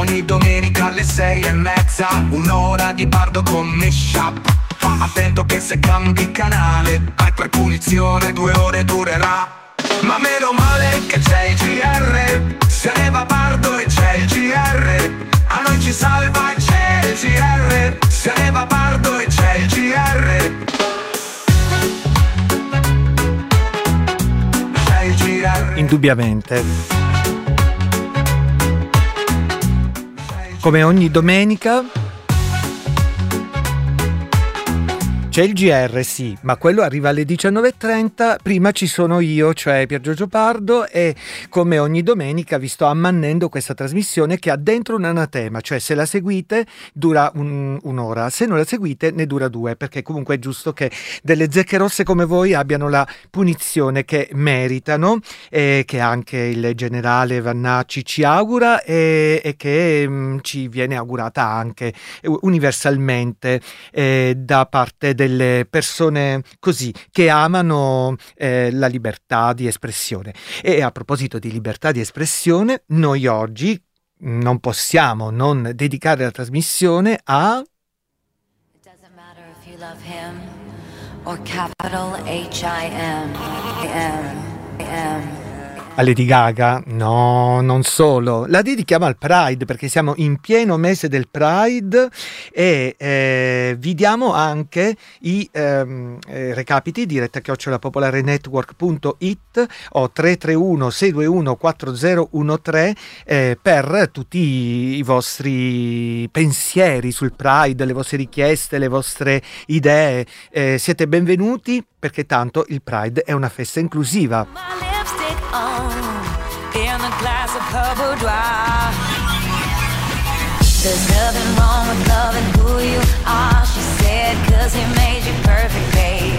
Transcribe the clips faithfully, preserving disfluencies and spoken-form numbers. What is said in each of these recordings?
ogni domenica alle sei e mezza, un'ora di Pardo con Meshup. Attento che se cambi canale, hai per punizione due ore durerà. Ma meno male che c'è il G R, se ne va Pardo e c'è il G R. A noi ci salva e c'è il G R, se ne va Pardo e c'è il G R. C'è il G R. Indubbiamente. Come ogni domenica c'è il G R, sì, ma quello arriva alle diciannove e trenta, prima ci sono io, cioè Pier Giorgio Pardo, e come ogni domenica vi sto ammannendo questa trasmissione che ha dentro un anatema, cioè se la seguite dura un, un'ora, se non la seguite ne dura due, perché comunque è giusto che delle zecche rosse come voi abbiano la punizione che meritano, e che anche il generale Vannacci ci augura e, e che mh, ci viene augurata anche universalmente eh, da parte del delle persone così che amano eh, la libertà di espressione. E a proposito di libertà di espressione, noi oggi non possiamo non dedicare la trasmissione a It doesn't matter if you love him or capital H I M M M a Lady Gaga. No, non solo, la dedichiamo al Pride perché siamo in pieno mese del Pride e eh, vi diamo anche i ehm, eh, recapiti diretta chiocciola popolare network punto it o tre tre uno sei due uno quattro zero uno tre eh, per tutti i vostri pensieri sul Pride, le vostre richieste, le vostre idee. Eh, siete benvenuti perché tanto il Pride è una festa inclusiva. In a glass of purple dry. There's nothing wrong with loving who you are, she said, cause he made you perfect, babe.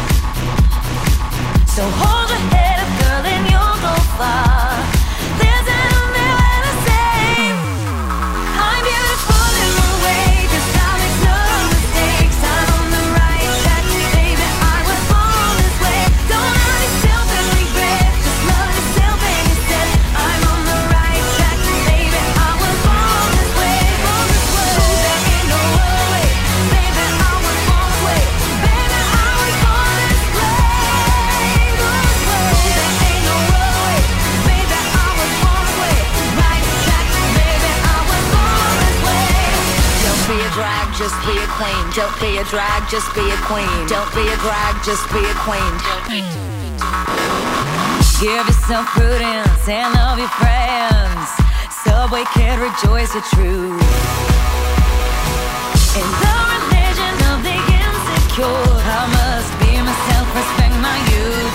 So hold your head up, girl, and you'll go far. There's an only way to say I'm beautiful in my way, cause I make no mistakes. I'm on the right track, baby, I was born this way. Don't hurt yourself and regret, just love yourself and you said I'm on the right track, baby, I was born this way, born this way. Ooh, there ain't no other way, baby, I was born this way. Baby, I was born this way, born this way. Ooh, there ain't no other way, baby, I was born this way. Right track, baby, I was born this way. Don't be a drag, just be a queen. Don't be a drag, just be a queen. Don't be a drag, just be a queen. Give yourself prudence and love your friends. Subway kid, rejoice your truth. In the religion of the insecure, I must be myself, respect my youth.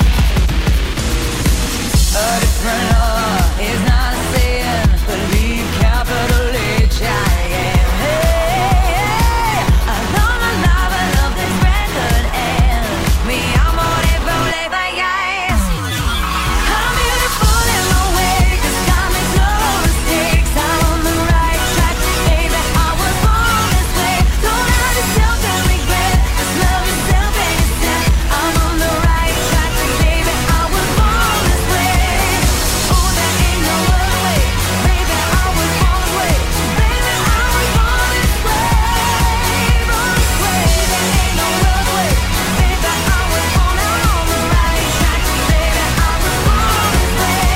A different law is not a sin, believe capital H I M. Hey, hey, I love my life, I love this record, and me amore por le valles. I'm beautiful in my way, cause I make no mistakes. I'm on the right track, baby, I was born this way. Don't hurt yourself and regret, just love yourself and you said I'm on the right track, baby, I was born this way. Oh, there ain't no other way, baby, I was born this way. Baby, I was born this way, born this way. There ain't no other way, baby, I was born, I'm on the right track, baby, I was born this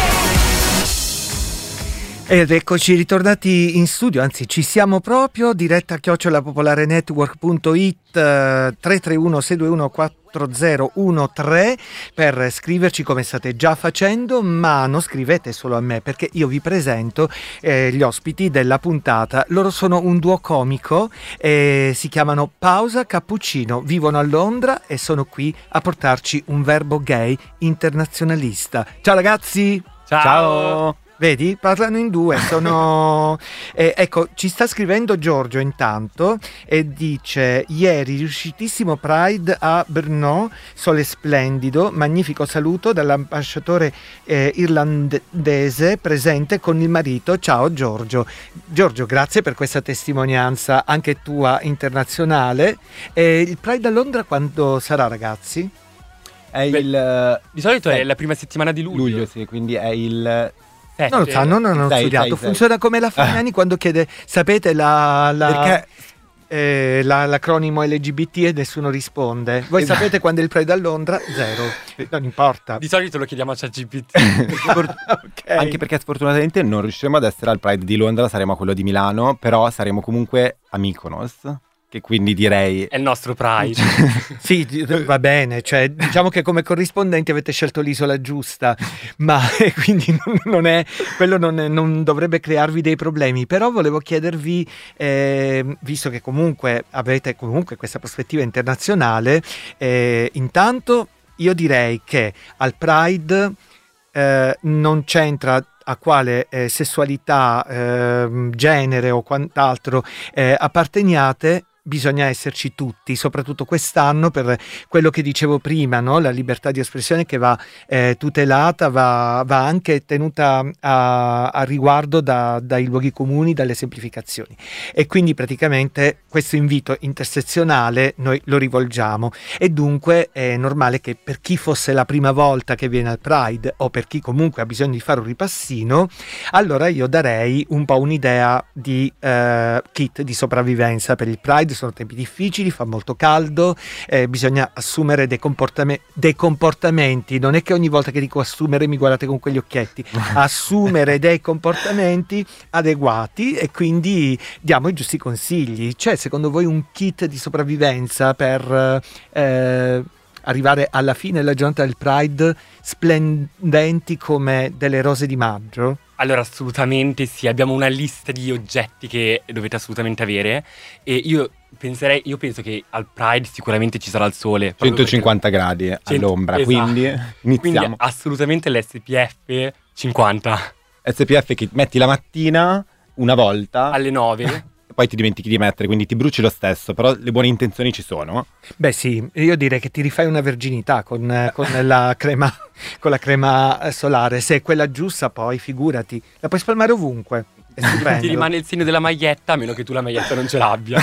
way. Ed eccoci ritornati in studio, anzi ci siamo proprio, diretta chiocciola popolare network punto it, eh, tre tre uno sei due uno quattro zero uno tre per scriverci come state già facendo, ma non scrivete solo a me perché io vi presento eh, gli ospiti della puntata. Loro sono un duo comico, eh, si chiamano Pausa Cappuccino, vivono a Londra e sono qui a portarci un verbo gay internazionalista. Ciao ragazzi! Ciao! Ciao. Vedi? Parlano in due, sono... eh, ecco, ci sta scrivendo Giorgio intanto e dice: ieri riuscitissimo Pride a Brno, sole splendido, magnifico saluto dall'ambasciatore eh, irlandese presente con il marito. Ciao Giorgio. Giorgio, grazie per questa testimonianza anche tua internazionale. Eh, il Pride a Londra quando sarà, ragazzi? È Beh, il... di solito è la prima settimana di luglio. Luglio, sì, quindi è il Sette. Non lo sanno, non hanno Sei, studiato. sei, sei. Funziona come la Fagnani quando chiede, sapete la, la- Perché eh, la- l'acronimo L G B T e nessuno risponde. Voi Esatto. sapete quando è il Pride a Londra? Zero. Non importa. Di solito lo chiediamo a ChatGPT. Ok. Anche perché sfortunatamente non riusciremo ad essere al Pride di Londra, saremo a quello di Milano, però saremo comunque a Mykonos, che quindi direi... È il nostro Pride. Sì, di- va bene, cioè diciamo che come corrispondenti avete scelto l'isola giusta, ma eh, quindi non, non è, quello non, è- non dovrebbe crearvi dei problemi, però volevo chiedervi, eh, visto che comunque avete comunque questa prospettiva internazionale, eh, intanto io direi che al Pride eh, non c'entra a quale eh, sessualità, eh, genere o quant'altro eh, apparteniate. Bisogna esserci tutti, soprattutto quest'anno, per quello che dicevo prima, no? La libertà di espressione che va eh, tutelata, va, va anche tenuta a, a riguardo da- dai luoghi comuni, dalle semplificazioni. E quindi praticamente questo invito intersezionale noi lo rivolgiamo, e dunque è normale che per chi fosse la prima volta che viene al Pride o per chi comunque ha bisogno di fare un ripassino, allora io darei un po' un'idea di eh, kit di sopravvivenza per il Pride. Sono tempi difficili, fa molto caldo, eh, bisogna assumere dei, comportame- dei comportamenti, non è che ogni volta che dico assumere mi guardate con quegli occhietti, assumere dei comportamenti adeguati, e quindi diamo i giusti consigli. C'è secondo voi un kit di sopravvivenza per eh, arrivare alla fine della giornata del Pride splendenti come delle rose di maggio? Allora, assolutamente sì, abbiamo una lista di oggetti che dovete assolutamente avere, e io penserei, io penso che al Pride sicuramente ci sarà il sole. proprio centocinquanta gradi perché- all'ombra, Esatto. quindi iniziamo. Quindi assolutamente l'S P F cinquanta S P F che metti la mattina una volta alle nove. e poi ti dimentichi di mettere, quindi ti bruci lo stesso, però le buone intenzioni ci sono. Beh sì, io direi che ti rifai una verginità con, eh, con la crema con la crema eh, solare. Se è quella giusta, poi figurati, la puoi spalmare ovunque. È stupendo. Ti rimane il segno della maglietta, a meno che tu la maglietta non ce l'abbia.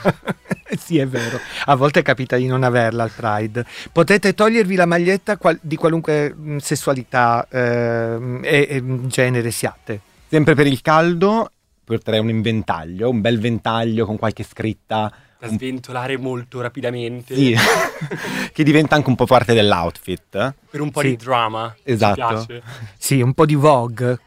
Sì, è vero. A volte capita di non averla al Pride. Potete togliervi la maglietta qual- di qualunque mh, sessualità ehm, e, e genere siate. Sempre per il caldo porterei un inventaglio, un bel ventaglio con qualche scritta, Da un- sventolare molto rapidamente. sì, che diventa anche un po' parte dell'outfit. eh. Per un po' Sì. di drama. Ci Esatto. piace. Sì, un po' di Vogue.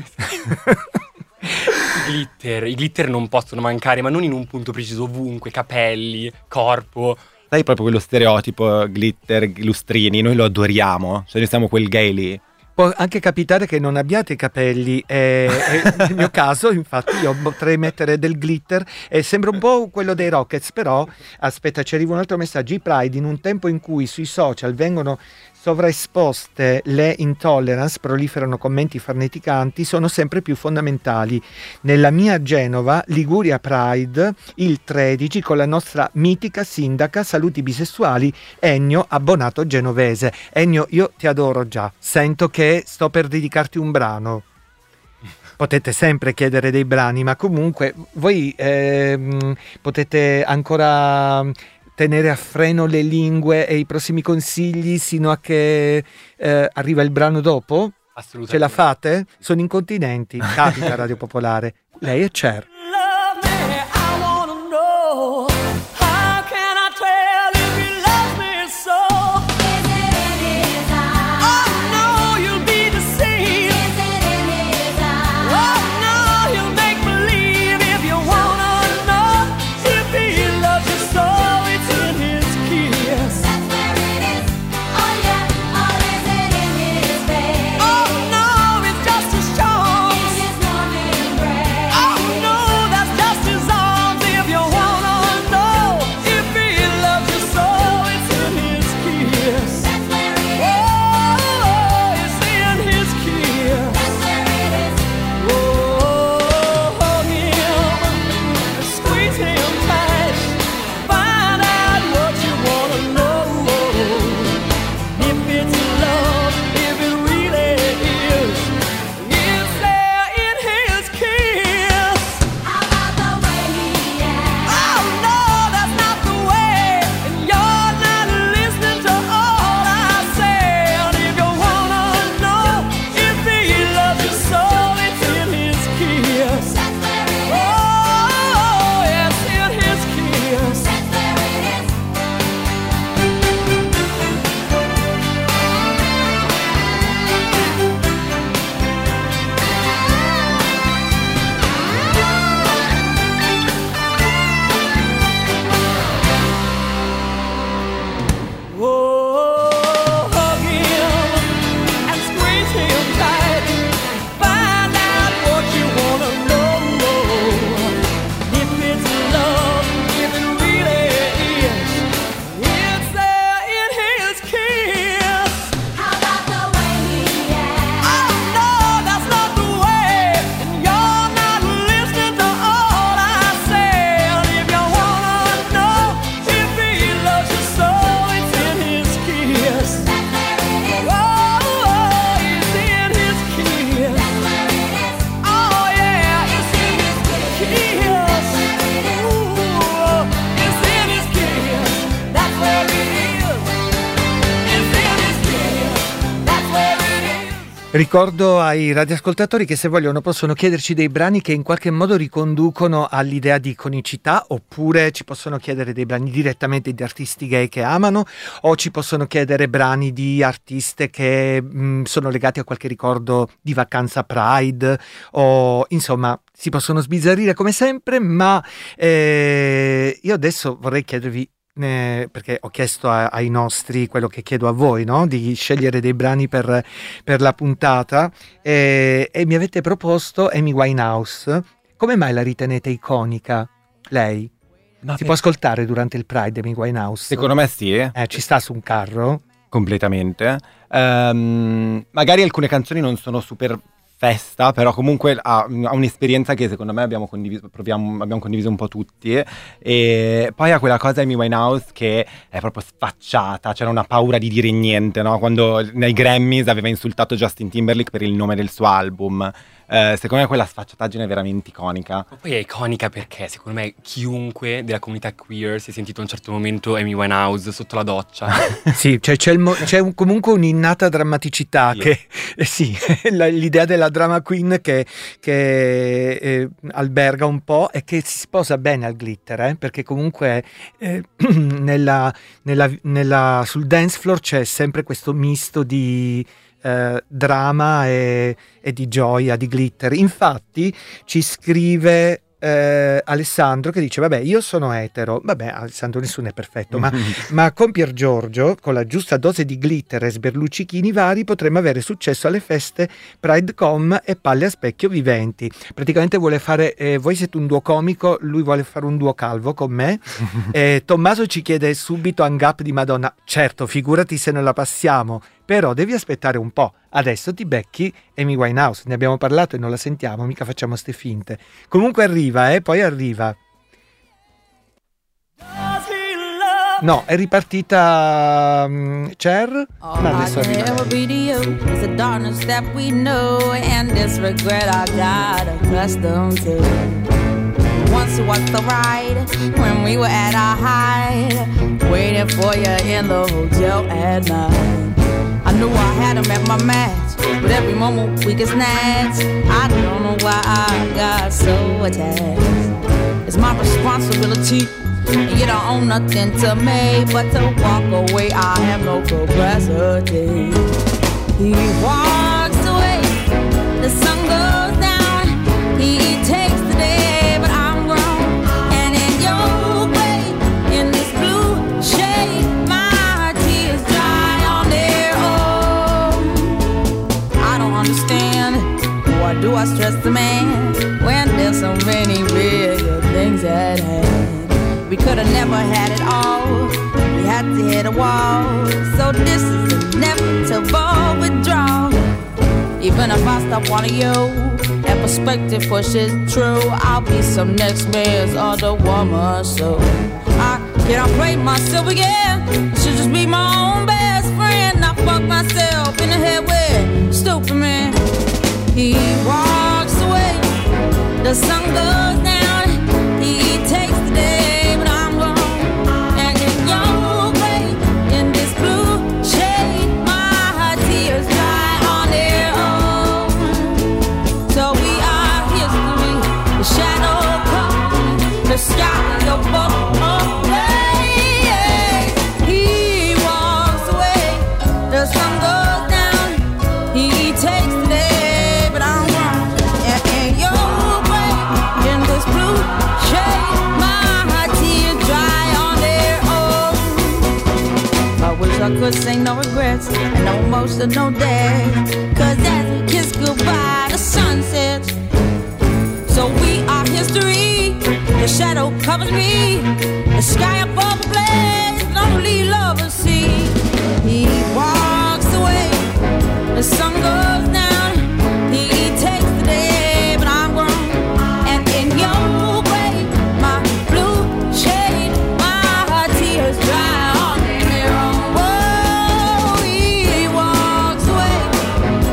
I glitter, i glitter non possono mancare, ma non in un punto preciso, ovunque, capelli, corpo. Sai, proprio quello stereotipo glitter, lustrini, noi lo adoriamo, cioè noi siamo quel gay lì. Può anche capitare che non abbiate i capelli, e, e nel mio caso infatti io potrei mettere del glitter e sembra un po' quello dei Rockets, però aspetta, ci arriva un altro messaggio. I Pride, in un tempo in cui sui social vengono sovraesposte le intolerance, proliferano commenti farneticanti, sono sempre più fondamentali. Nella mia Genova, Liguria Pride, il tredici, con la nostra mitica sindaca, saluti bisessuali, Ennio Abbonato Genovese. Ennio, io ti adoro già, sento che sto per dedicarti un brano. Potete sempre chiedere dei brani, ma comunque voi ehm, potete ancora tenere a freno le lingue e i prossimi consigli sino a che eh, arriva il brano dopo? Assolutamente. Ce la fate? Sono incontinenti. Capita Radio Popolare. Lei è Cher. Love me, I wanna know. How can I tell if you love me so? Is it in his eyes? Oh no, you'll be deceived. Is it in his eyes? Oh no, you'll make believe if you wanna know. If he loves you so, it's in his kiss. That's where it is. Oh yeah. Or is it in his face? Oh no, it's just as strong. In his warm embrace? Oh no, Ricordo ai radioascoltatori che se vogliono possono chiederci dei brani che in qualche modo riconducono all'idea di iconicità, oppure ci possono chiedere dei brani direttamente di artisti gay che amano, o ci possono chiedere brani di artiste che mh, sono legati a qualche ricordo di vacanza Pride, o insomma si possono sbizzarrire come sempre, ma eh, io adesso vorrei chiedervi, Eh, perché ho chiesto a, ai nostri quello che chiedo a voi, no? Di scegliere dei brani per, per la puntata, eh, e mi avete proposto Amy Winehouse. Come mai la ritenete iconica lei? Ma si per- può ascoltare durante il Pride Amy Winehouse? Secondo me sì, Eh, ci sta su un carro? completamente. Ehm, magari alcune canzoni non sono super festa, però comunque ha, ha un'esperienza che secondo me abbiamo condiviso, proviamo, abbiamo condiviso un po' tutti, e poi ha quella cosa Amy Winehouse che è proprio sfacciata, c'era una paura di dire niente, no? Quando nei Grammys aveva insultato Justin Timberlake per il nome del suo album. Eh, secondo me quella sfacciataggine è veramente iconica. Ma poi è iconica perché secondo me chiunque della comunità queer si è sentito a un certo momento Amy Winehouse sotto la doccia. Sì, cioè c'è, il mo- c'è un- comunque un'innata drammaticità, Sì. che eh, sì, la- l'idea della drama queen che, che eh, alberga un po' e che si sposa bene al glitter, eh, perché comunque eh, nella, nella, nella, sul dance floor c'è sempre questo misto di eh, drama e, e di gioia, di glitter. Infatti ci scrive eh, Alessandro che dice: vabbè, io sono etero. Vabbè, Alessandro, nessuno è perfetto, ma, ma con Pier Giorgio, con la giusta dose di glitter e sberluccichini vari, potremmo avere successo alle feste Pridecom e palle a specchio viventi. Praticamente vuole fare, eh, voi siete un duo comico, lui vuole fare un duo calvo con me. eh, Tommaso ci chiede subito hang up di Madonna. Certo, figurati se non la passiamo, però devi aspettare un po'. Adesso ti becchi Amy Winehouse, ne abbiamo parlato e non la sentiamo, mica facciamo ste finte. Comunque arriva, eh, poi arriva. No, è ripartita um, Cher, All ma I adesso can arriva ever lei. be to you is the darkness that we know and this regret I got accustomed to. Once it was the ride when we were at our height, waiting for you in the hotel at night. I knew I had him at my match, but every moment we get snatched. I don't know why I got so attached. It's my responsibility, and you don't own nothing to me but to walk away. I have no capacity. He walks away, the sun goes down. He takes the day, but I'm grown. And in your way, in this blue shade, my tears dry on their own. I don't understand, why do I stress the man when there's so many bigger things at hand? We could have never had it all, we had to hit a wall. So this is inevitable withdrawal. Even if I stop wanting you, that perspective pushes true. I'll be some next man's other woman, so I cannot play myself again. I should just be my own best friend. I fuck myself in the head with stupid man. He walks away, the sun goes down. He takes the day, but I'm gone. And in your way, in this blue shade, my tears dry on their own. So we are history, the shadow comes, the sky above away. He walks away, the sun goes down. He takes the day, but I'm wrong. And in your way, in this blue shade, my tears dry on their own. I wish I could say no regrets and no emotional day. Cause as we kiss goodbye, the sun sets. So we are history, the shadow covers me, the sky above the blaze, and only lovers see. He walks away, the sun goes down. He takes the day, but I'm grown. And in your way, my blue shade, my tears dry on their own. Whoa, he walks away,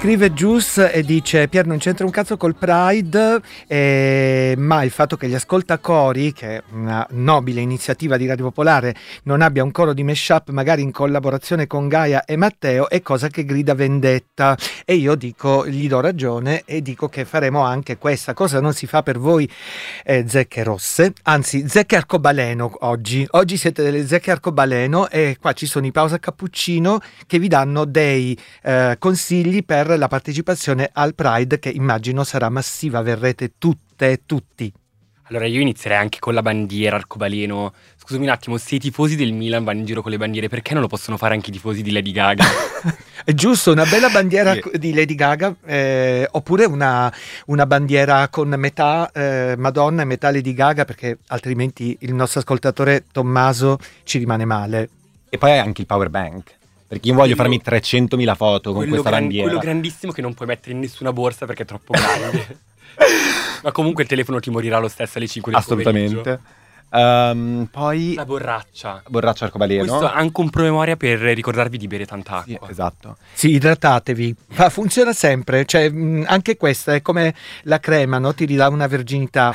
scrive Gius e dice: Pier, non c'entra un cazzo col Pride, eh, ma il fatto che gli ascoltacori, che è una nobile iniziativa di Radio Popolare, non abbia un coro di mashup magari in collaborazione con Gaia e Matteo è cosa che grida vendetta. E io dico, gli do ragione e dico che faremo anche questa cosa. Non si fa per voi eh, zecche rosse, anzi zecche arcobaleno oggi. Oggi siete delle zecche arcobaleno e qua ci sono i Pausa Cappuccino che vi danno dei eh, consigli per la partecipazione al Pride, che immagino sarà massiva, verrete tutte e tutti. Allora io inizierei anche con la bandiera arcobaleno. Scusami un attimo, se i tifosi del Milan vanno in giro con le bandiere, perché non lo possono fare anche i tifosi di Lady Gaga? È giusto, una bella bandiera Sì. di Lady Gaga, eh, oppure una, una bandiera con metà eh, Madonna e metà Lady Gaga, perché altrimenti il nostro ascoltatore Tommaso ci rimane male. E poi anche il power bank, perché io voglio Quello- farmi trecentomila foto con quello, questa gran- bandiera. quello grandissimo che non puoi mettere in nessuna borsa perché è troppo grande. Ma comunque il telefono ti morirà lo stesso alle cinque del pomeriggio. Assolutamente. Ehm, poi La borraccia. borraccio arcobaleno. Questo è anche un promemoria per ricordarvi di bere tanta Sì, acqua. esatto. Sì, idratatevi. Ma funziona sempre, cioè mh, anche questa è come la crema, no? Ti ridà una verginità.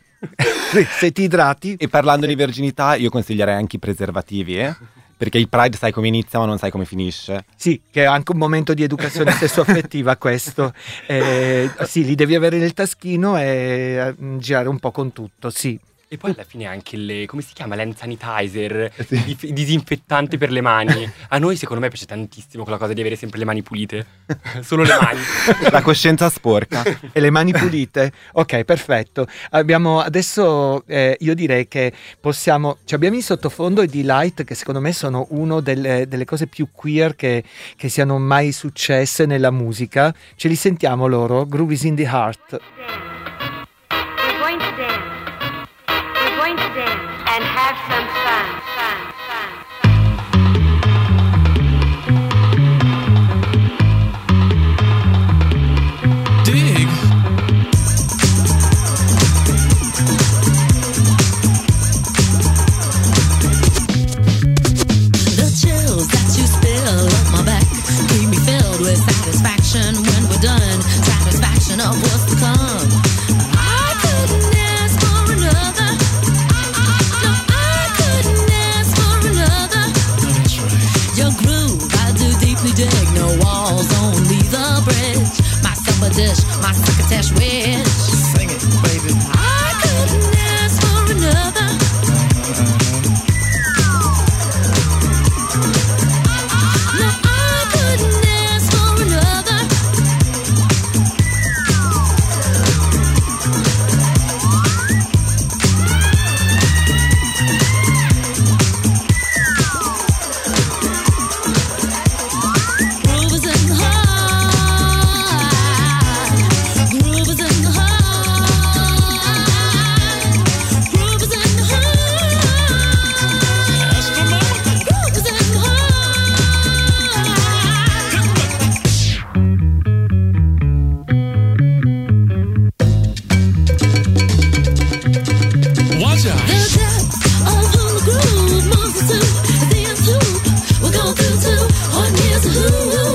Se ti idrati. E parlando di verginità, io consiglierei anche i preservativi, eh? Perché il Pride sai come inizia ma non sai come finisce. Sì, che è anche un momento di educazione sessuaffettiva questo. Eh, sì, li devi avere nel taschino e eh, girare un po' con tutto, sì. E poi alla fine anche il, come si chiama, l'hand sanitizer, Sì. il disinfettante per le mani. A noi secondo me piace tantissimo quella cosa di avere sempre le mani pulite. Solo le mani. La coscienza sporca. E le mani pulite? Ok, perfetto. Abbiamo adesso, eh, io direi che possiamo, ci abbiamo in sottofondo i Delight, che secondo me sono una delle, delle cose più queer che, che siano mai successe nella musica. Ce li sentiamo loro, Groove is in the Heart. We're going to dance. We're going to dance and have some fun, fun, fun. Dig. The chills that you spill up my back keep me filled with satisfaction when we're done. Satisfaction of what's to come. I couldn't ask for another. No, I couldn't ask for another. That's right. Your groove, I do deeply dig. No walls, only the bridge. My supper dish, my succotash wish. Sing it, baby. I couldn't ask for another. No, I couldn't ask for another. Groove is in the heart. Groove is in the heart. Groove is in the heart. That's the moment. Groove is in the heart. Watch out. The depth of the groove moves us to the end loop. We're going through two hard years of who.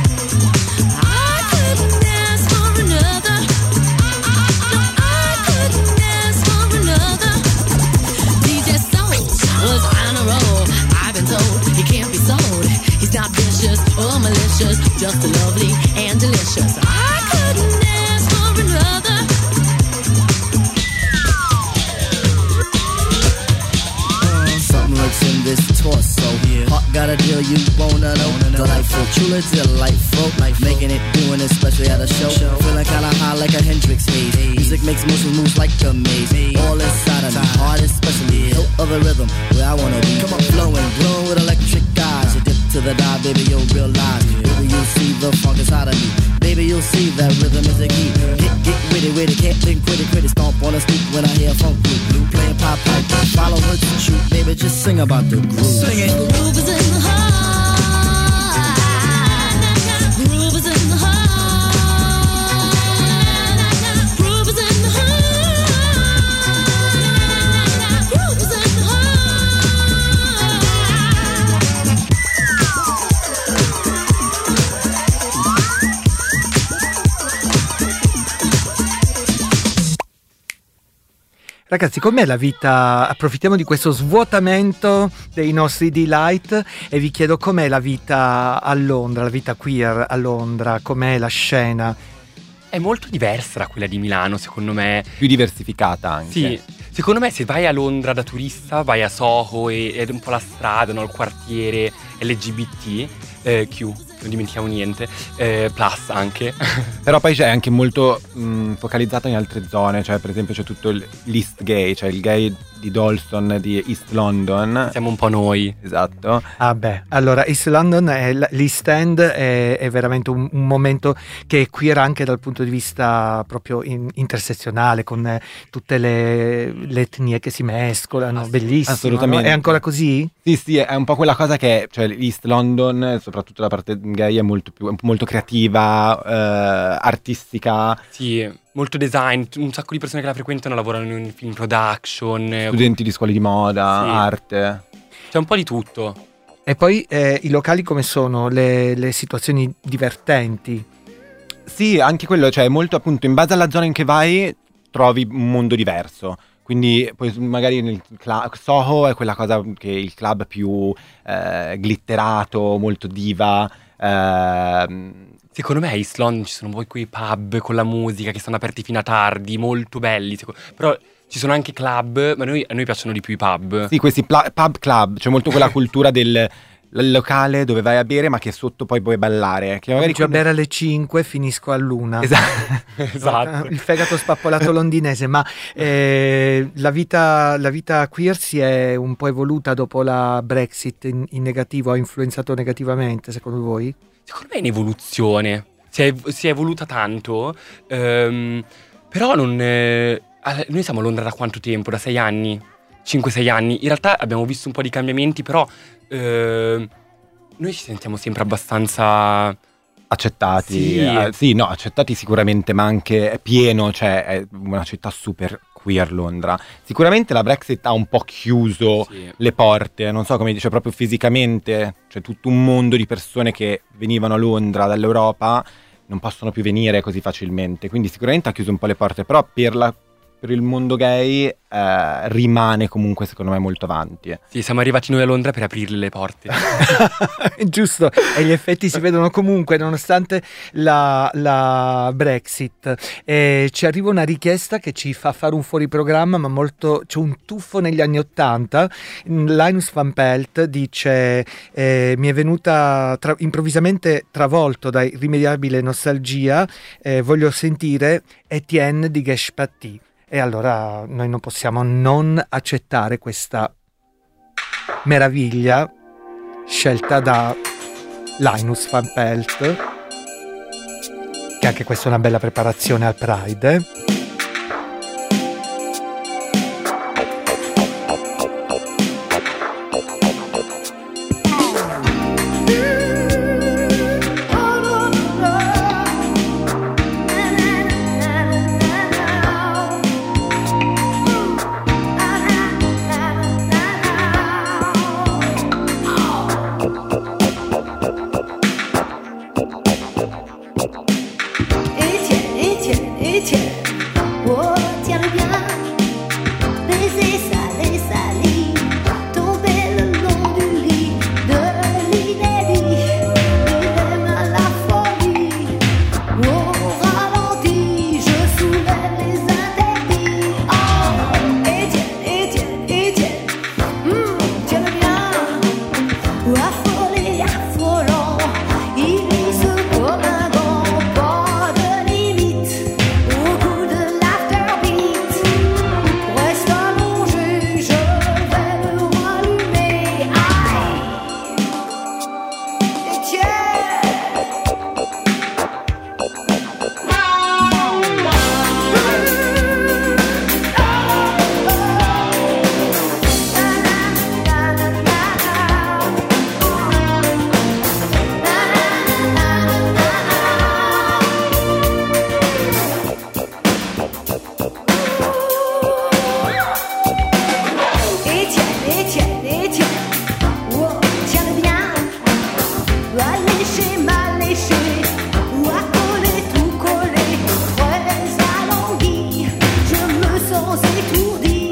I couldn't ask for another. No, I couldn't ask for another. D J Soul was on a roll. I've been told he can't be sold. He's not vicious or malicious, just lovely and delicious. I couldn't ask for another. Something lurks in this torso. Heart got a deal you wanna know. Delightful, truly delightful. Making it, doing it, especially at a show. Feeling kinda high like a Hendrix haze. Music makes motion moves like a maze. All inside of me, heart especially. Hilt of the rhythm, where I wanna be. Come on, flowing, glowing with electric eyes. You dip to the dive, baby, you'll realize. Baby, you'll see the funk inside of me. Baby, you'll see that rhythm is the key. Get, get witty, witty, can't think, quitty, quitty. Stomp on the street when I hear funk blue. Blue playing pop pipe, follow her to shoot. Baby, just sing about the groove. Sing it. Groove is in the heart. Groove is in the heart. Groove is in the heart. Groove is in the heart. Ragazzi, com'è la vita? Approfittiamo di questo svuotamento dei nostri delight e vi chiedo com'è la vita a Londra, la vita queer a Londra, com'è la scena? È molto diversa da quella di Milano, secondo me. Più diversificata anche. Sì, secondo me se vai a Londra da turista, vai a Soho e- ed è un po' la strada, no? Il quartiere L G B T, eh, Q, non dimentichiamo niente, eh, plus anche. Però poi c'è anche molto mh, focalizzato in altre zone, cioè per esempio c'è tutto il- l'East Gay, cioè il gay di Dalston, di East London. Siamo un po' noi. Esatto. Ah beh, allora East London, è, l- l'East End è, è veramente un, un momento che è queer anche dal punto di vista proprio in- intersezionale, con eh, tutte le, le etnie che si mescolano, bellissimo. assolutamente. No? È ancora così? Sì, sì, è un po' quella cosa che, cioè East London, soprattutto la parte gay, è molto più, molto creativa, eh, artistica. Sì, molto design, un sacco di persone che la frequentano lavorano in film production. eh, Studenti di scuole di moda, Sì. arte. C'è un po' di tutto. E poi eh, i locali come sono? Le, le situazioni divertenti? Sì, anche quello, cioè molto appunto in base alla zona in che vai trovi un mondo diverso. Quindi poi magari nel cla- Soho è quella cosa che è il club più eh, glitterato, molto diva. ehm, Secondo me a East London ci sono poi quei pub con la musica che stanno aperti fino a tardi, molto belli. seco- Però ci sono anche club, ma noi- a noi piacciono di più i pub. Sì, questi pla- pub club, c'è molto quella cultura del l- locale dove vai a bere ma che sotto poi puoi ballare. Che magari Comincio a bere alle cinque, finisco all'una. Esatto. Esatto. Il fegato spappolato londinese, ma eh, la, vita, la vita queer si è un po' evoluta dopo la Brexit in, in negativo, ha influenzato negativamente secondo voi? Secondo me è in evoluzione. Si è, si è evoluta tanto. ehm, però non. eh, ah, noi siamo a Londra da quanto tempo? Da sei anni? cinque sei anni. In realtà abbiamo visto un po' di cambiamenti, però ehm, noi ci sentiamo sempre abbastanza. accettati. Sì. eh, sì, no, accettati sicuramente, ma anche è pieno, cioè è una città super queer Londra. Sicuramente la Brexit ha un po' chiuso Sì. le porte, non so come dice, proprio fisicamente, cioè tutto un mondo di persone che venivano a Londra dall'Europa non possono più venire così facilmente, quindi sicuramente ha chiuso un po' le porte, però per, la- per il mondo gay eh, rimane comunque secondo me molto avanti. Sì, siamo arrivati noi a Londra per aprirle le porte. Giusto, e gli effetti si vedono comunque nonostante la, la Brexit. E ci arriva una richiesta che ci fa fare un fuori programma, ma molto, c'è un tuffo negli anni Ottanta. Linus Van Pelt dice eh, mi è venuta tra- improvvisamente travolto da irrimediabile nostalgia, eh, voglio sentire Etienne di Gesh Paty. E allora noi non possiamo non accettare questa meraviglia scelta da Linus Van Pelt, che anche questa è una bella preparazione al Pride. eh. Etienne, Etienne, Etienne, oh, tiens-le bien. Baiser, salé, salé, tomber le long du lit de l'inédit. Il aime à la folie, au ralenti, je soulève les interdits. Oh, Etienne, Etienne, Etienne, hum, tiens-le bien. Affolé, affolant, il glisse comme un gant, pas de limite, au goût de l'afterbeat. Reste allongé, je vais le rallumer. Aïe, Etienne, Etienne, Etienne, oh, tiens-le bien. Alléché, mal léché, ou à coller, tout coller, très alangui, je me sens étourdi.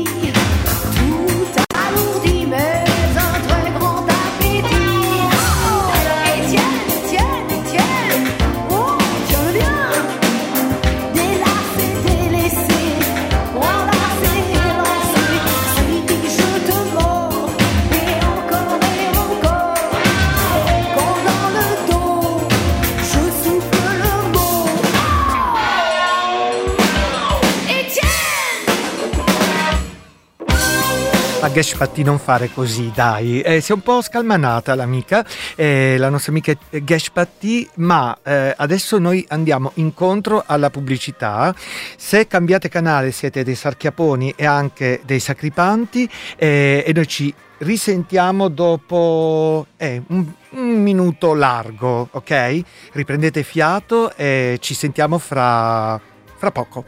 Ma Geshpatti, non fare così, dai. Eh, si è un po' scalmanata l'amica, eh, la nostra amica Geshpatti, ma eh, adesso noi andiamo incontro alla pubblicità. Se cambiate canale siete dei sarchiaponi e anche dei sacripanti, eh, e noi ci risentiamo dopo eh, un, un minuto largo, ok? Riprendete fiato e ci sentiamo fra, fra poco.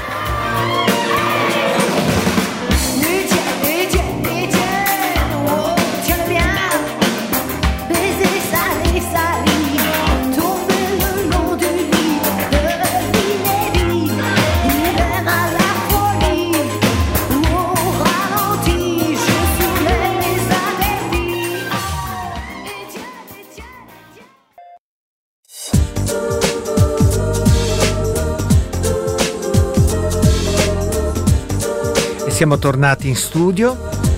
Siamo tornati in studio.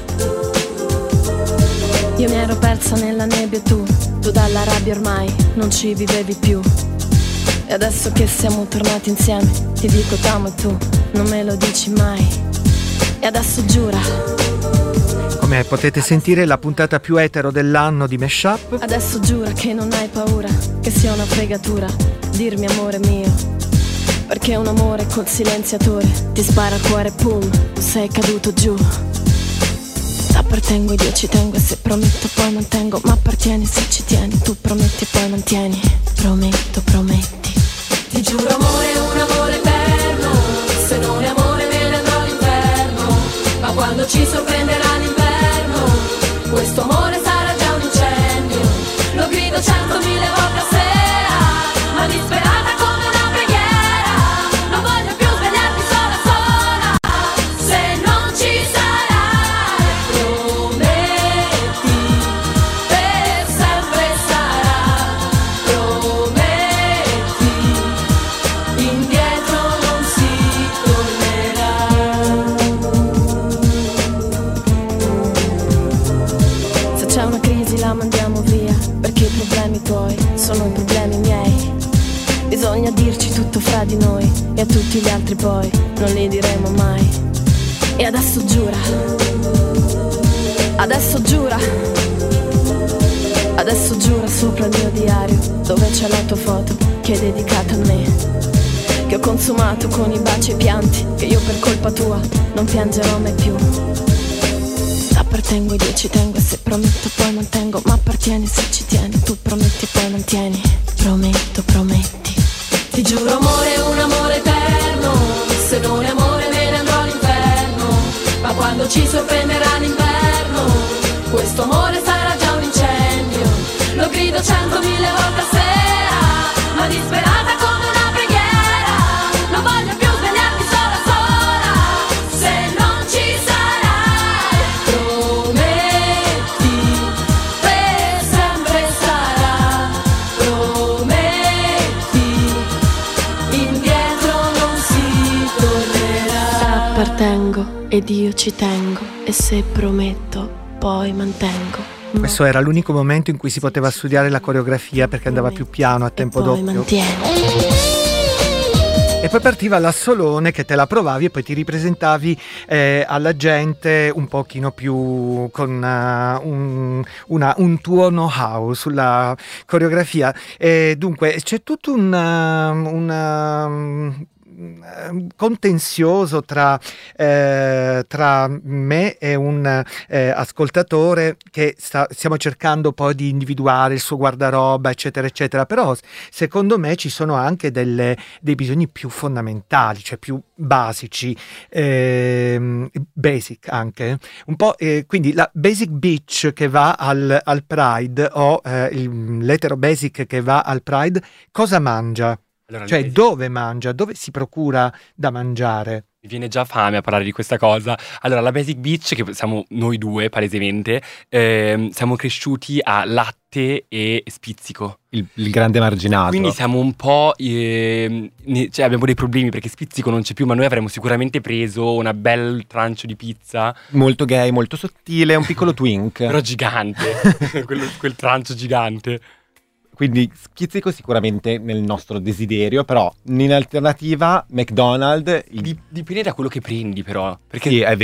Io mi ero persa nella nebbia e tu, tu dalla rabbia ormai non ci vivevi più. E adesso che siamo tornati insieme, ti dico t'amo e tu non me lo dici mai. E adesso giura. Come potete sentire, la puntata più etero dell'anno di Meshup. Adesso giura che non hai paura, che sia una fregatura dirmi amore mio. Perché un amore col silenziatore ti spara al cuore, pum, tu sei caduto giù. T'appartengo ed io ci tengo, e se prometto poi mantengo. Ma appartieni se ci tieni, tu prometti e poi mantieni. Prometto, prometti. Ti giuro amore, un amore eterno. Se non è amore me ne andrò all'inferno. Ma quando ci sorprenderà l'inverno, questo amore sarà già un incendio. Lo grido centomila volte a sera, ma disperata come una preghiera. Non voglio più svegliarmi sola sola, se non ci sarai. Prometti, per sempre sarà. Prometti, indietro non si tornerà. Se c'è una crisi la mandiamo via, perché i problemi tuoi sono i problemi miei. Bisogna dirci tutto fra di noi, e a tutti gli altri poi non li diremo mai. E adesso giura, adesso giura, adesso giura sopra il mio diario, dove c'è la tua foto che è dedicata a me. Che ho consumato con i baci e i pianti, che io per colpa tua non piangerò mai più. Appartengo ed io ci tengo, e se prometto poi mantengo. Ma appartieni se ci tieni, tu prometti e poi mantieni. Prometto, prometti. Ti giuro amore, un amore eterno. Se non è amore me ne andrò all'inferno. Ma quando ci sorprenderà l'inverno, questo amore sarà già un incendio. Lo grido centomila volte a sera, ma disperata come una preghiera. Non voglio più svegliarmi sola sola, se non ci sarai. Prometti, per sempre sarà. Prometti, indietro non si tornerà. Appartengo ed io ci tengo, e se prometto poi mantengo. Questo era l'unico momento in cui si poteva studiare la coreografia, perché andava più piano a tempo poi doppio. mantieni. E poi partiva l'assolone che te la provavi e poi ti ripresentavi eh, alla gente un pochino più con uh, un, una, un tuo know-how sulla coreografia. E dunque c'è tutto un, uh, una, um, contenzioso tra, eh, tra me e un eh, ascoltatore che sta, stiamo cercando poi di individuare il suo guardaroba, eccetera eccetera, però secondo me ci sono anche delle, dei bisogni più fondamentali, cioè più basici, eh, basic anche un po', eh, quindi la basic bitch che va al, al Pride o eh, il, l'etero basic che va al Pride cosa mangia? Allora, Cioè basic- dove mangia? Dove si procura da mangiare? Mi viene già fame a parlare di questa cosa. Allora, la Basic Bitch, che siamo noi due palesemente, ehm, siamo cresciuti a latte e spizzico. Il, il grande marginato. Quindi siamo un po', ehm, ne- cioè abbiamo dei problemi perché spizzico non c'è più, ma noi avremmo sicuramente preso una bel trancio di pizza. Molto gay, molto sottile, un piccolo twink. Però gigante, Quello- quel trancio gigante. Quindi schizzico sicuramente nel nostro desiderio, però in alternativa McDonald's il... Dip- dipende da quello che prendi però. Perché Sì, è vero.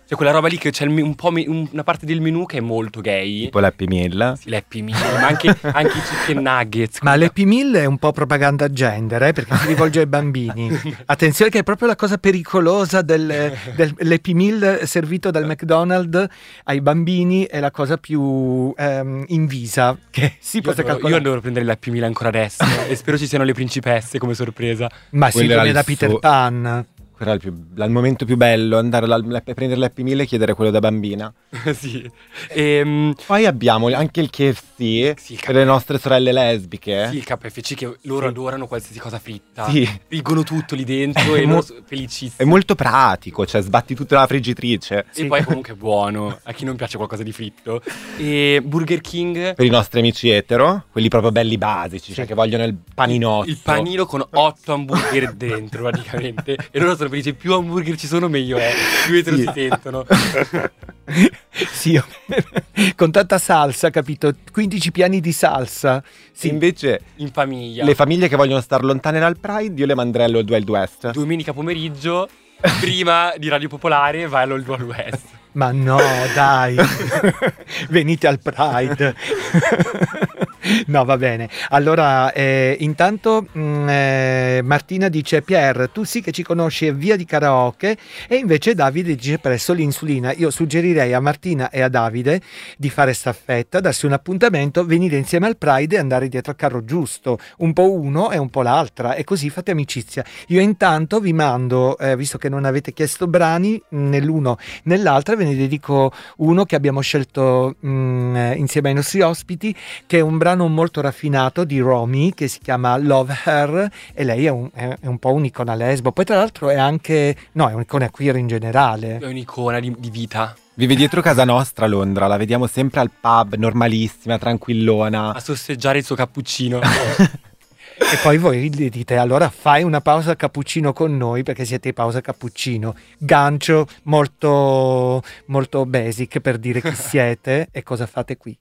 Cioè quella roba lì che c'è il, me- un po' me- un- una parte del menù che è molto gay. Tipo l'Happy Meal. Sì, l'Happy Meal, ma anche, anche i chicken nuggets. Ma l'Happy Meal è un po' propaganda gender, eh, perché si rivolge ai bambini. Attenzione che è proprio la cosa pericolosa del, del l'Happy Meal servito dal McDonald's ai bambini, è la cosa più ehm, invisa che si Io possa andrò, calcolare. io andrò a prendere l'Happy Meal ancora adesso e spero ci siano le principesse come sorpresa. Ma sì, Quello era come il da Peter suo- Pan. Quello era il, più, il momento più bello, andare alla- a prendere l'Happy Meal e chiedere quello da bambina. Sì. Ehm, Poi abbiamo anche il K F C Sì, il per le nostre sorelle lesbiche. Sì, il K F C che loro adorano qualsiasi cosa fritta. Sì. Friggono tutto lì dentro È e mo- loro sono felicissimi. È molto pratico, cioè sbatti tutta la friggitrice. E poi comunque è buono, a chi non piace qualcosa di fritto. E Burger King, Per i nostri amici etero, quelli proprio belli basici, cioè che vogliono il paninotto. il panino con otto hamburger dentro praticamente. E loro sono felici, più hamburger ci sono meglio è, più etero Sì. si sentono. Sì, io- con tanta salsa, capito? quindici piani di salsa. Sì, invece In famiglia. le famiglie che vogliono star lontane dal Pride, io le manderei all'Old Wild West. Domenica pomeriggio, prima di Radio Popolare, vai all'Old Wild West. Ma no, dai, venite al Pride. No, va bene. Allora, eh, intanto mh, eh, Martina dice: Pier, tu sì che ci conosci, è via di karaoke. E invece Davide dice: presso l'insulina. Io suggerirei a Martina e a Davide di fare staffetta, darsi un appuntamento, venire insieme al Pride e andare dietro al carro giusto, un po' uno e un po' l'altra, e così fate amicizia. Io intanto vi mando, eh, visto che non avete chiesto brani nell'uno nell'altra, ve ne dedico uno che abbiamo scelto mh, eh, insieme ai nostri ospiti, che è un brano molto raffinato di Romy che si chiama Love Her, e lei è un, è, è un po' un'icona lesbo. Poi tra l'altro è anche, no, è un'icona queer in generale. È un'icona di, di vita. Vive dietro casa nostra a Londra, la vediamo sempre al pub, normalissima, tranquillona. A sosseggiare il suo cappuccino. E poi voi gli dite: allora fai una pausa cappuccino con noi, perché siete pausa cappuccino. Gancio molto, molto basic per dire chi siete e cosa fate qui.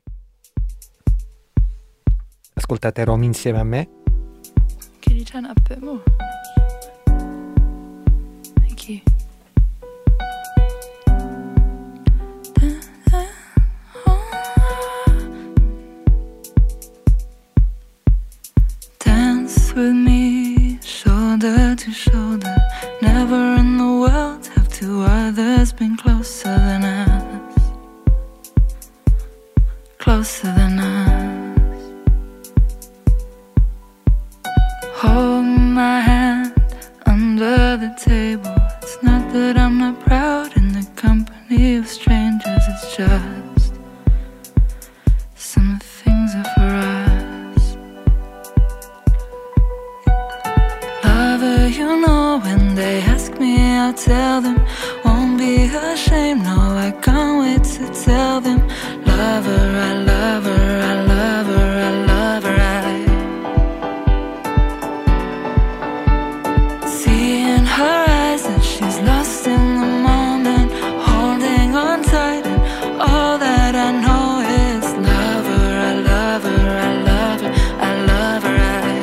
Ascoltate Romy insieme a me. Could you turn up a bit more? Thank you. Dance with me, shoulder to shoulder. Never in the world have two others been closer than us. Closer than us. Hold my hand under the table. It's not that I'm not proud in the company of strangers. It's just some things are for us. Lover, you know when they ask me, I'll tell them. Won't be ashamed, no, I can't wait to tell them. Lover, I love her, I love her, I love her, I see in her eyes that she's lost in the moment, holding on tight, and all that I know is love her, I love her, I love her, I love her, I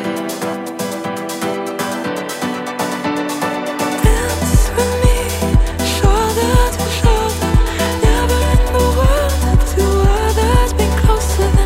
dance with me, shoulder to shoulder. Never in the world have two others been closer than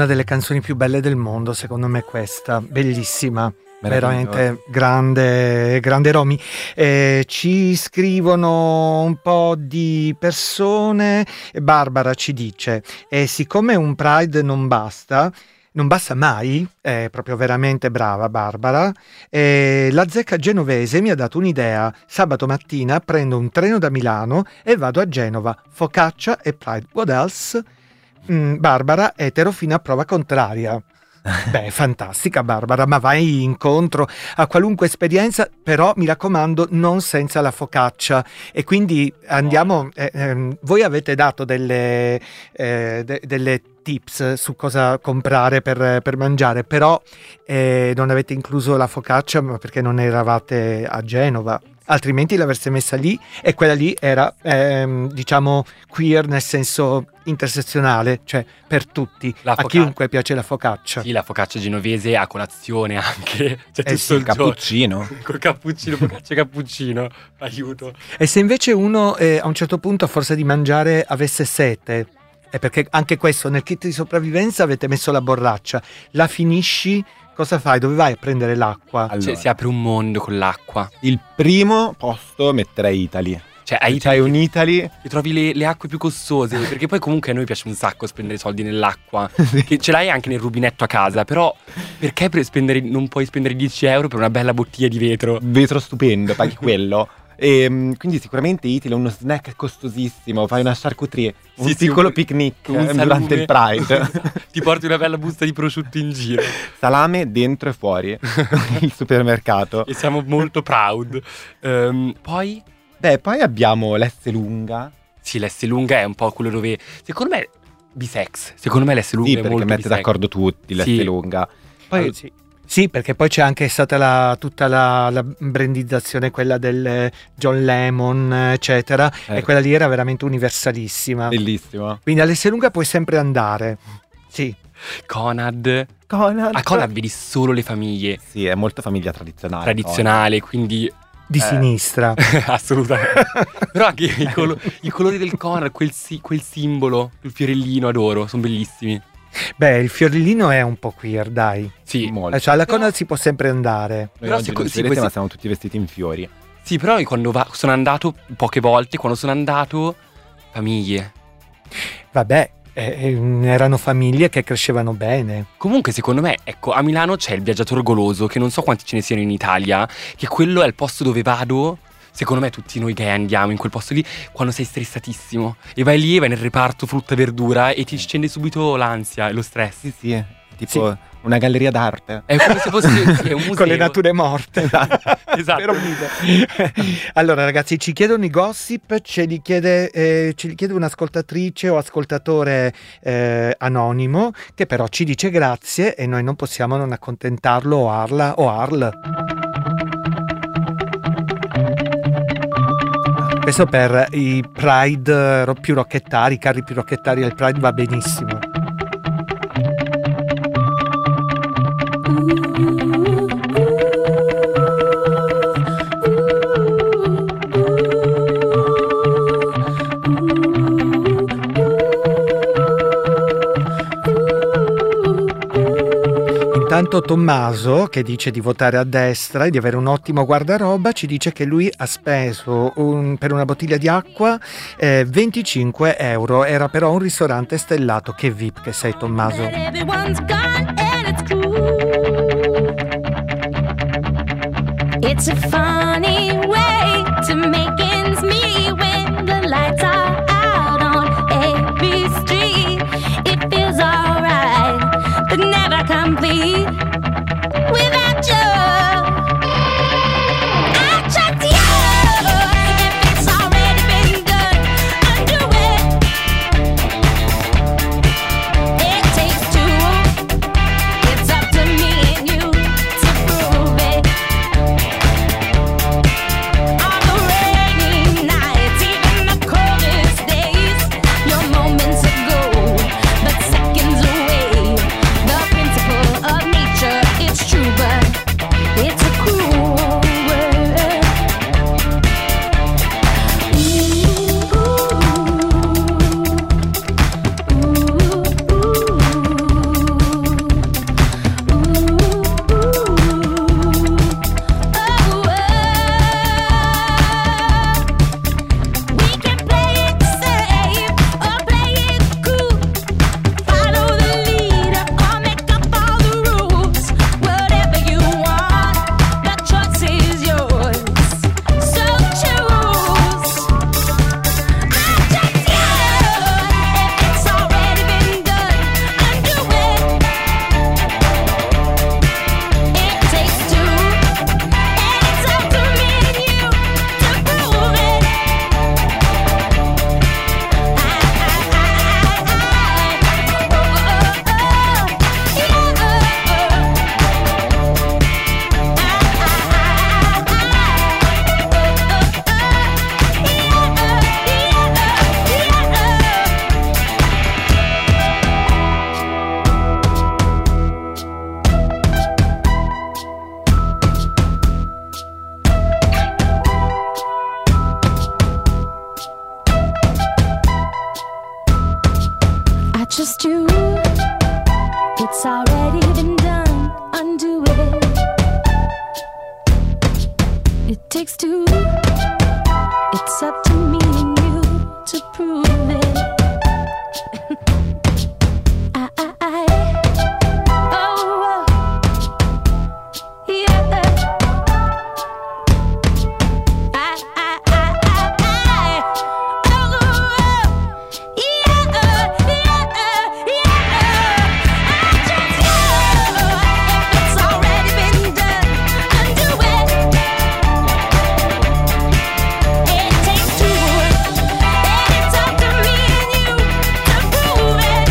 una delle canzoni più belle del mondo, secondo me questa, bellissima. Meraviglioso. Veramente grande, grande Romy. Eh, ci scrivono un po' di persone. Barbara ci dice: eh, siccome un Pride non basta, non basta mai, è proprio veramente brava Barbara, eh, la zecca genovese mi ha dato un'idea. Sabato mattina prendo un treno da Milano e vado a Genova. Focaccia e Pride. What else? Mm, Barbara, etero fino a prova contraria. Beh, fantastica Barbara, ma vai incontro a qualunque esperienza, però mi raccomando non senza la focaccia. E quindi andiamo, eh, ehm, voi avete dato delle, eh, de- delle tips su cosa comprare per, per mangiare, però eh, non avete incluso la focaccia, ma perché non eravate a Genova. Altrimenti l'avreste messa lì, e quella lì era ehm, diciamo queer nel senso intersezionale, cioè per tutti, La a foca- chiunque piace la focaccia. Sì, la focaccia genovese a colazione anche. Cioè, Eh tutto sì, il giorno. Cappuccino. Col cappuccino, focaccia e cappuccino. Aiuto. E se invece uno eh, a un certo punto a forza di mangiare avesse sete, è perché anche questo nel kit di sopravvivenza avete messo la borraccia, la finisci, cosa fai? Dove vai a prendere l'acqua? Allora, Cioè, si apre un mondo con l'acqua. il primo posto metterei Italy. Cioè, hai C'hai un Italy. che trovi le, le acque più costose, perché poi comunque a noi piace un sacco spendere soldi nell'acqua, che ce l'hai anche nel rubinetto a casa, però perché per spendere, non puoi spendere dieci euro per una bella bottiglia di vetro? Vetro stupendo, paghi quello. E, mm, quindi sicuramente Italy è uno snack costosissimo. Fai una charcuterie, un Sì, sì, piccolo un- picnic un eh, salume. durante il Pride. Ti porti una bella busta di prosciutto in giro. Salame dentro e fuori il supermercato. E siamo molto proud. Ehm, poi, Beh, poi abbiamo l'S lunga. sì, l'S lunga è un po' quello dove, secondo me, bisex. Secondo me l'S lunga Sì, è perché molto mette bisex. d'accordo tutti l'S Sì. lunga. Poi Ah, sì. Sì, perché poi c'è anche stata la, tutta la, la brandizzazione, quella del John Lemon, eccetera, Eh. e quella lì era veramente universalissima. bellissimo. Quindi all'Esselunga puoi sempre andare. Sì. Conad. Conad. A Conad vedi solo le famiglie Sì, è molto famiglia tradizionale. tradizionali, quindi Di Eh. sinistra. assolutamente. Però anche i, colo- i colori del Conad, quel, si- quel simbolo, il fiorellino, adoro, sono bellissimi. Beh, il fiorellino è un po' queer, dai. Sì, Molto. Eh, Cioè, alla Però- Conad si può sempre andare. Noi Però oggi se- non ci sì, vedete, questi- ma siamo tutti vestiti in fiori. sì, però io quando va- sono andato poche volte, quando sono andato, famiglie. Vabbè, eh, eh, erano famiglie che crescevano bene. Comunque, secondo me, ecco, a Milano c'è il viaggiatore goloso, che non so quanti ce ne siano in Italia, che quello è il posto dove vado. Secondo me tutti noi gay andiamo in quel posto lì quando sei stressatissimo. E vai lì, vai nel reparto frutta e verdura e ti scende subito l'ansia e lo stress. Sì, sì, è tipo una galleria d'arte. È come se fosse sì, è un museo. Con le nature morte. Esatto. Però vive. Allora ragazzi, ci chiedono i gossip, ce li chiede, eh, ce li chiede un'ascoltatrice o ascoltatore eh, anonimo, che però ci dice grazie e noi non possiamo non accontentarlo o Arla o Arl. Questo per i Pride ro- più rocchettari, i carri più rocchettari al Pride va benissimo. Intanto Tommaso, che dice di votare a destra e di avere un ottimo guardaroba, ci dice che lui ha speso un- per una bottiglia di acqua eh, venticinque euro. Era però un ristorante stellato. Che V I P che sei, Tommaso. Everyone's gone and it's cool. It's a funny way to make ends meet when the lights are out on every street. It feels alright, but never complete without you. I trust you. If it's already been done, undo it. It takes two. It's up to me and you to prove it. On the rainy nights, even the coldest days, your moments ago, but seconds away. The principle of nature It takes two. It's up to me and you to prove it. I, I, I, oh, yeah. I, I, I, I, I, oh, yeah, yeah, yeah. I just know it's already been done. Undo it. It takes two, and it's up to me and you to prove it.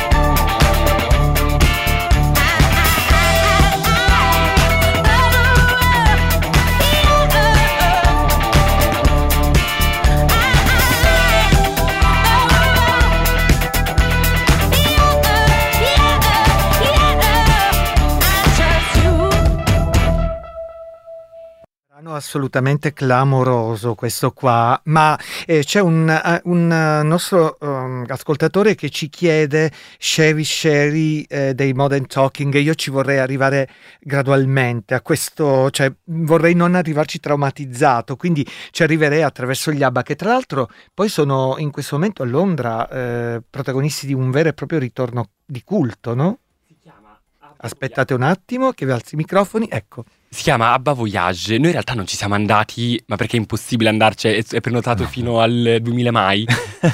Brano assolutamente clamoroso questo qua, ma eh, c'è un, eh, un eh, nostro um, ascoltatore che ci chiede Sherry Sherry eh, dei Modern Talking, e io ci vorrei arrivare gradualmente a questo, cioè vorrei non arrivarci traumatizzato, quindi ci arriverei attraverso gli ABBA, che tra l'altro poi sono in questo momento a Londra eh, protagonisti di un vero e proprio ritorno di culto, no? Aspettate un attimo che vi alzi i microfoni, ecco. Si chiama Abba Voyage. Noi in realtà non ci siamo andati, ma perché è impossibile andarci, è, è prenotato fino al duemila mai.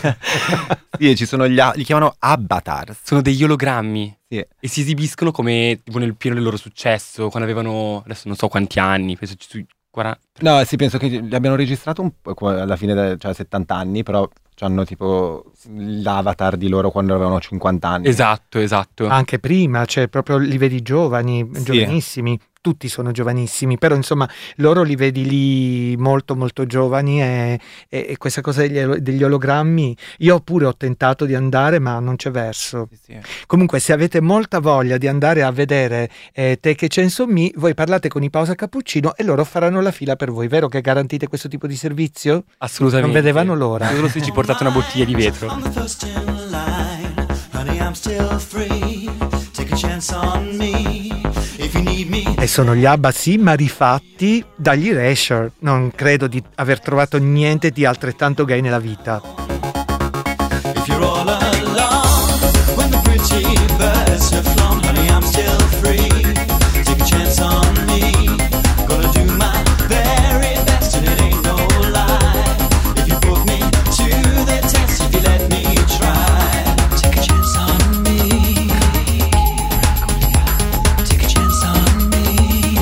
Sì, ci sono gli a- li chiamano Abbatars. Sono degli ologrammi. Sì. E si esibiscono come tipo nel pieno del loro successo, quando avevano, adesso non so quanti anni, penso ci sui quaranta. No, sì, penso che li abbiano registrato un po' alla fine, de- cioè settanta anni, però hanno tipo l'avatar di loro quando avevano cinquanta anni. Esatto, esatto. Anche prima, cioè proprio li vedi giovani, Sì. giovanissimi. Tutti sono giovanissimi, però insomma loro li vedi lì molto molto giovani e, e, e questa cosa degli, olo- degli ologrammi, io pure ho tentato di andare ma non c'è verso. Sì, sì. Comunque se avete molta voglia di andare a vedere eh, Take a Chance on Me, voi parlate con i Pausa Cappuccino e loro faranno la fila per voi, vero che garantite questo tipo di servizio? Assolutamente. Non vedevano l'ora. Solo se ci portate una bottiglia di vetro. I'm the first in line, honey, I'm still free. Take a chance on me if you need me. E sono gli ABBA sì, ma rifatti dagli Erasure. Non credo di aver trovato niente di altrettanto gay nella vita. If you're all alone, when the pretty birds have flown, honey, I'm still free. Take a chance on me. Gonna do my very best, and it ain't no lie. If you put me to the test, if you let me try, take a chance on me. Take a chance on me.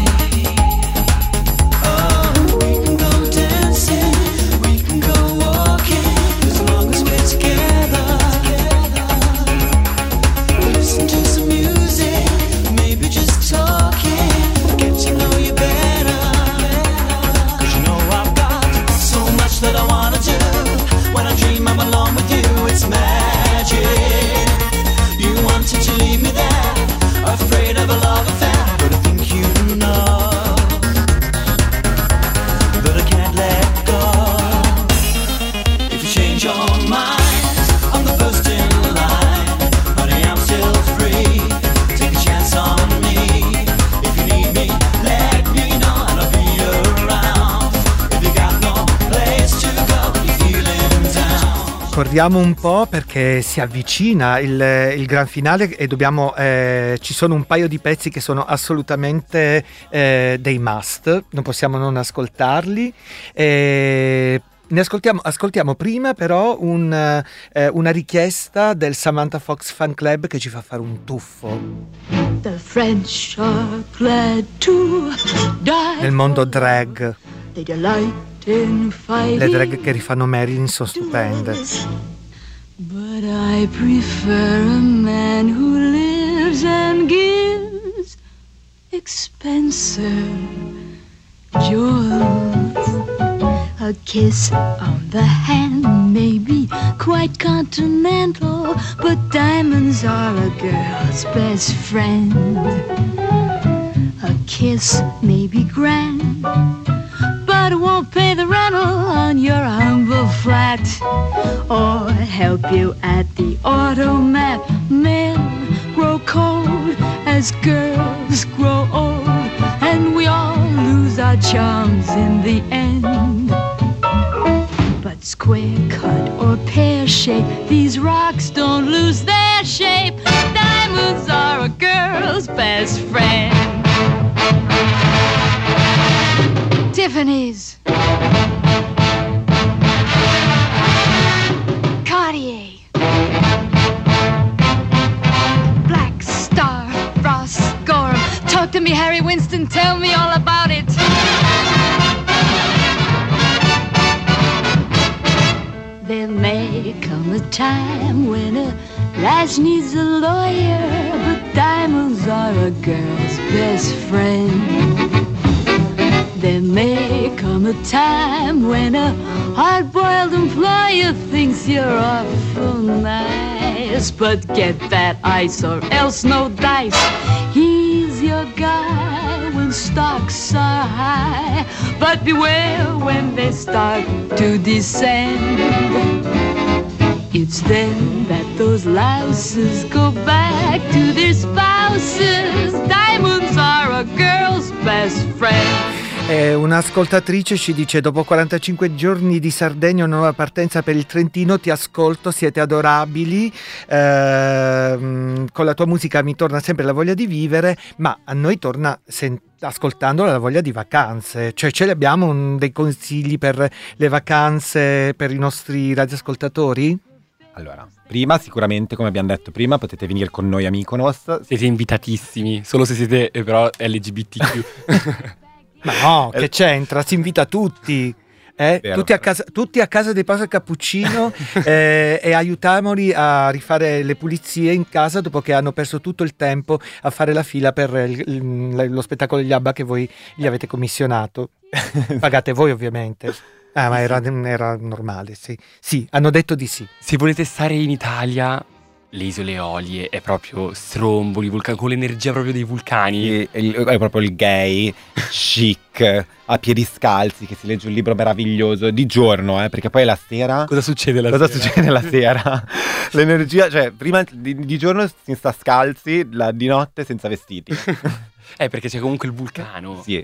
Oh, we can go dancing, we can go walking, as long as we're together. Listen to some music, maybe just talking, get to know you better. 'Cause you know I've got so much that I wanna do. When I dream I'm alone with you, it's magic. You wanted to leave me there, afraid of a love affair, but I think you know that I can't let go. If you change your mind, I'm the first in line. Honey, I'm still free. Take a chance on me. If you need me, let me know and I'll be around. If you got no place to go, you're feeling down. Corriamo un po' perché si avvicina il, il gran finale e dobbiamo eh, ci sono un paio di pezzi che sono assolutamente eh, dei must, non possiamo non ascoltarli. Eh, ne ascoltiamo, ascoltiamo prima però un, eh, una richiesta del Samantha Fox Fan Club che ci fa fare un tuffo The French are glad to die. nel mondo drag. They delight in fighting. Le drag che rifanno Marilyn sono stupende. But I prefer a man who lives and gives expensive jewels. A kiss on the hand may be quite continental, but diamonds are a girl's best friend. A kiss may be grand, but it won't pay the rental on your humble flat or help you at the automat. Men grow cold as girls grow old, and we all lose our charms in the end. But square cut or pear shape, these rocks don't lose their shape. Diamonds are a girl's best friend. Tiffany's, Cartier, Black Star, Ross Gorham. Talk to me, Harry Winston, tell me all about it. There may come a time when a lass needs a lawyer, but diamonds are a girl's best friend. There may come a time when a hard-boiled employer thinks you're awful nice, but get that ice or else no dice. He's your guy when stocks are high, but beware when they start to descend. It's then that those louses go back to their spouses. Diamonds are a girl's best friend. Eh, un'ascoltatrice ci dice: dopo quarantacinque giorni di Sardegna, una nuova partenza per il Trentino, ti ascolto, siete adorabili, eh, con la tua musica mi torna sempre la voglia di vivere, ma a noi torna sen- ascoltandola la voglia di vacanze. Cioè, ce li abbiamo un, dei consigli per le vacanze per i nostri radioascoltatori? Allora, prima sicuramente, come abbiamo detto prima, potete venire con noi a Mykonos. Siete invitatissimi, solo se siete eh, però L G B T Q. Ma no, che c'entra? Si invita tutti. Eh? Tutti, a casa, tutti a casa dei Paso Cappuccino eh, e aiutiamoli a rifare le pulizie in casa dopo che hanno perso tutto il tempo a fare la fila per il, il, lo spettacolo degli ABBA che voi gli avete commissionato. Pagate voi ovviamente. Ah, ma era, era normale, sì. Sì, hanno detto di sì. Se volete stare in Italia, le isole Eolie è proprio stromboli, vulcani, con l'energia proprio dei vulcani. È, è proprio il gay, chic, a piedi scalzi, che si legge un libro meraviglioso di giorno, eh, perché poi la sera... Cosa succede la cosa sera? Cosa succede la sera? L'energia, cioè, prima di, di giorno si sta scalzi, la, di notte senza vestiti. Eh, perché c'è comunque il vulcano. Sì.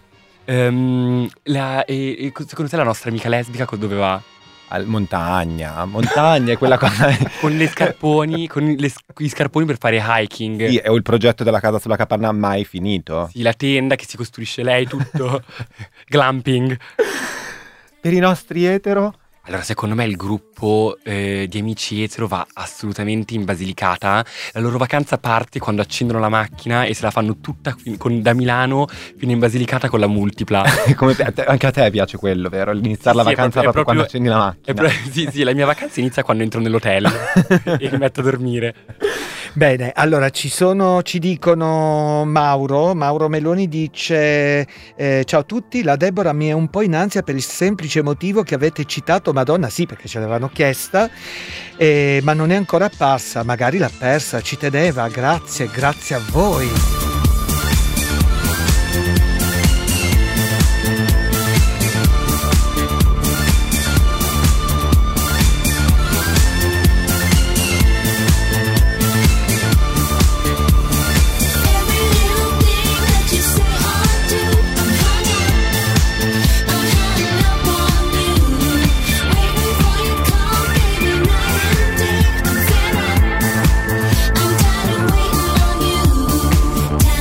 Um, la, e, e secondo te la nostra amica lesbica dove va? Al montagna, montagna è quella cosa. Con le scarponi, con le, gli scarponi per fare hiking. Sì, è il progetto della casa sulla capanna mai finito. Sì, la tenda che si costruisce lei, tutto glamping. Per i nostri etero? Allora, secondo me il gruppo eh, di amici etero va assolutamente in Basilicata. La loro vacanza parte quando accendono la macchina e se la fanno tutta con, da Milano fino in Basilicata con la multipla. Come te, anche a te piace quello, vero? Iniziare sì, la vacanza proprio, proprio quando accendi la macchina. Pro- sì, sì, la mia vacanza inizia quando entro nell'hotel e mi metto a dormire. Bene, allora ci sono, ci dicono Mauro, Mauro Meloni dice eh, ciao a tutti, la Deborah mi è un po' in ansia per il semplice motivo che avete citato Madonna, sì, perché ce l'avevano chiesta, eh, ma non è ancora apparsa, magari l'ha persa, ci teneva, grazie, grazie a voi. I'm tired of waiting on you.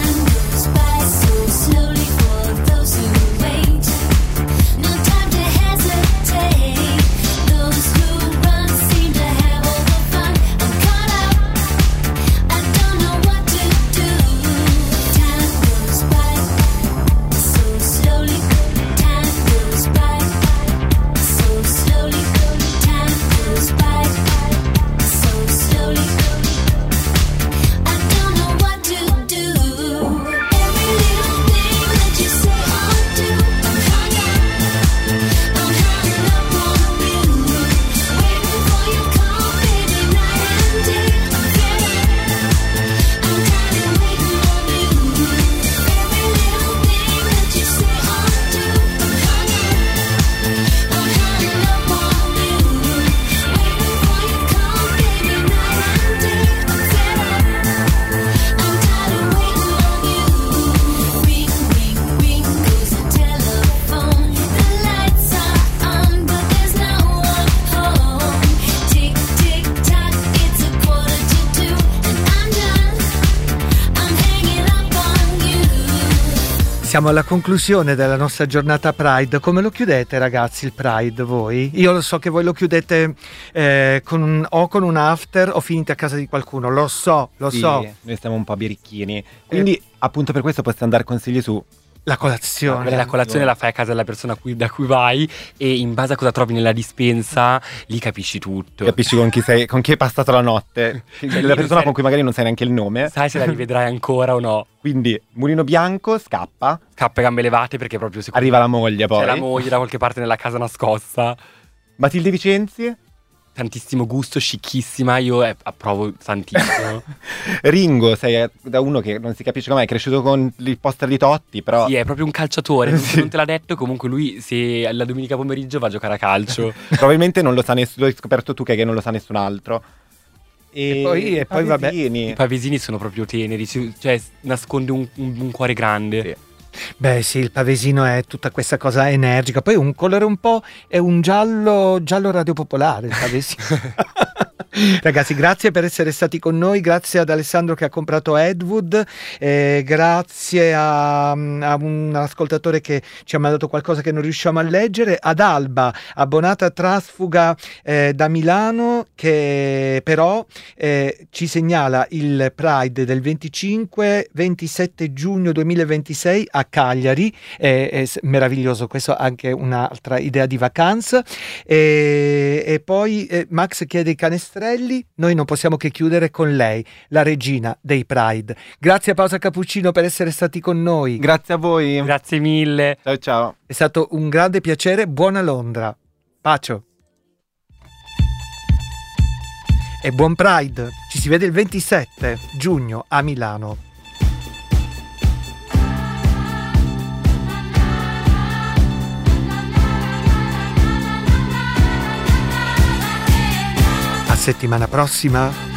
Siamo alla conclusione della nostra giornata Pride. Come lo chiudete, ragazzi, il Pride voi? Io lo so che voi lo chiudete eh, con un, o con un after o finite a casa di qualcuno, lo so, lo Sì, so. noi stiamo un po' birichini. Quindi appunto per questo possiamo dare consigli su La colazione. Vabbè, la colazione la fai a casa della persona a cui- da cui vai e in base a cosa trovi nella dispensa lì capisci tutto. capisci con chi sei, con chi hai passato la notte, lì la non persona sai- con cui magari non sai neanche il nome. Sai se la rivedrai ancora o no. Quindi mulino bianco, scappa, Cappe gambe levate perché proprio secondo arriva la moglie poi. c'è la moglie da qualche parte nella casa nascosta. Matilde Vicenzi, Tantissimo gusto, scicchissima, io eh, approvo tantissimo. Ringo, sei eh, da uno che non si capisce com'è, è cresciuto con il poster di Totti, però Sì, è proprio un calciatore, non, Sì. non te l'ha detto, comunque lui se la domenica pomeriggio va a giocare a calcio. probabilmente non lo sa nessuno, l'hai scoperto tu che non lo sa nessun altro. E poi- e poi, vabbè. Pavesini. I pavesini sono proprio teneri, si- cioè nasconde un, un- un cuore grande. Sì. Beh sì, il pavesino è tutta questa cosa energica. Poi un colore un po', è un giallo, giallo radio popolare il pavesino. Ragazzi, grazie per essere stati con noi, grazie ad Alessandro che ha comprato Edwood, eh, grazie a, a un ascoltatore che ci ha mandato qualcosa che non riusciamo a leggere, ad Alba, abbonata trasfuga eh, da Milano, che però eh, ci segnala il Pride del venticinque ventisette giugno duemilaventisei a Cagliari. È, è s- meraviglioso, questo è anche un'altra idea di vacanza. E, e poi eh, Max chiede i canestrelli, noi non possiamo che chiudere con lei, la regina dei Pride. Grazie a Pausa Cappuccino per essere stati con noi. Grazie a voi. Grazie mille. Ciao ciao. È stato un grande piacere, buona Londra. Pacio. E buon Pride. Ci si vede il ventisette giugno a Milano. A settimana prossima.